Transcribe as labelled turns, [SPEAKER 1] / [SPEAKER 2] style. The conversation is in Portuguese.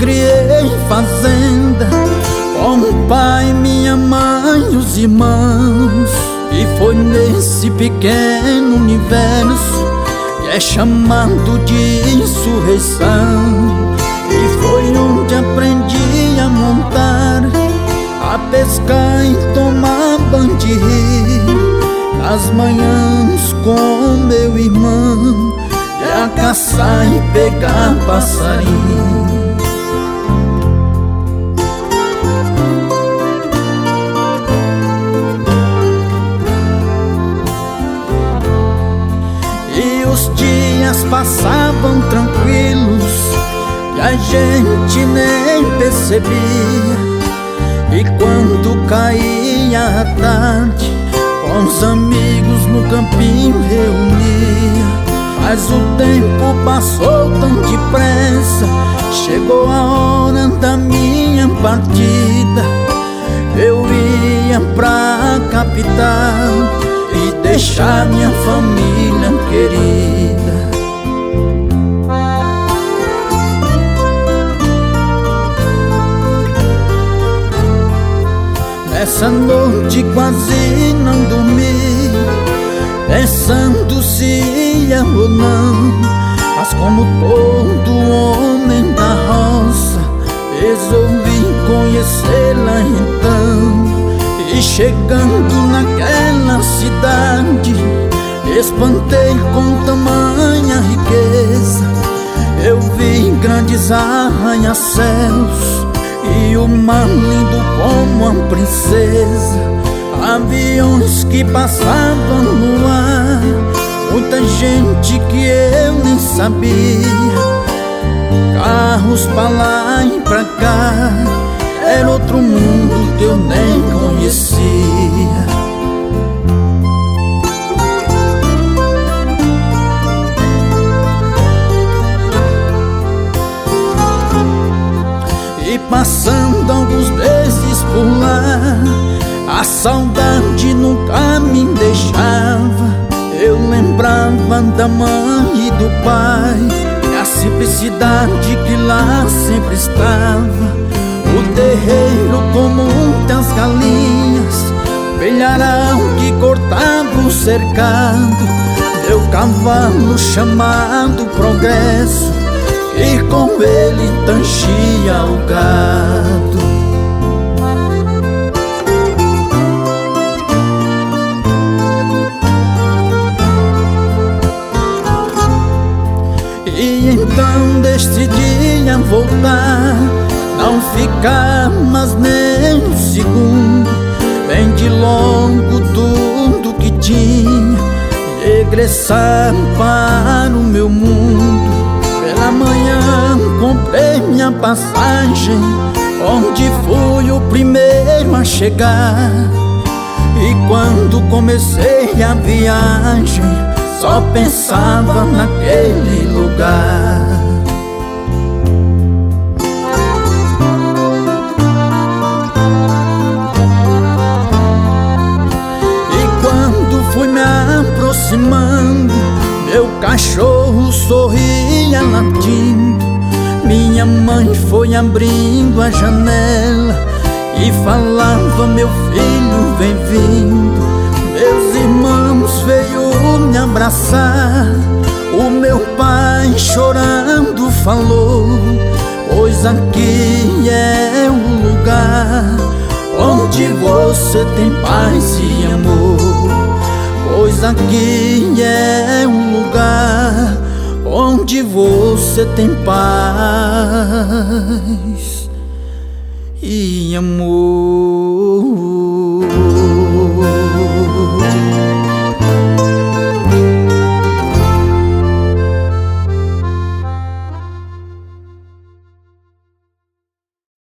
[SPEAKER 1] criei em fazenda, com o pai, minha mãe e os irmãos. E foi nesse pequeno universo que é chamado de insurreição. E foi onde aprendi a montar, a pescar e tomar banho de rio, nas manhãs com meu irmão, e a caçar e pegar passarinho. E os dias passavam tranquilos e a gente nem percebia. E quando caía a tarde, com os amigos no campinho reunia. Mas o tempo passou tão depressa, chegou a hora da minha partida. Eu ia pra capital e deixar minha família querida. Essa noite quase não dormi, pensando se ia ou não. Mas como todo homem da roça, resolvi conhecê-la então. E chegando naquela cidade, espantei com tamanha riqueza. Eu vi grandes arranha-céus e o mar lindo como uma princesa. Aviões que passavam no ar, muita gente que eu nem sabia. Carros pra lá e pra cá, era outro mundo que eu nem conhecia. E passando alguns meses por lá, a saudade nunca me deixava. Eu lembrava da mãe e do pai, e a simplicidade que lá sempre estava. O terreiro com muitas galinhas, velharão que cortava o cercado, meu cavalo chamado Progresso, e com ele tangia o gado. E então decidi voltar, não ficar mais nem um segundo. Vendi logo tudo que tinha, regressar para o meu mundo. Pela manhã comprei minha passagem, onde fui o primeiro a chegar. E quando comecei a viagem, só pensava naquele lugar. E quando fui me aproximando, meu cachorro sorria latindo. Minha mãe foi abrindo a janela e falava: meu filho, vem vindo. Meus irmãos veio me abraçar, o meu pai chorando falou: pois aqui é o lugar onde você tem paz e amor. Pois aqui é um lugar onde você tem paz e amor.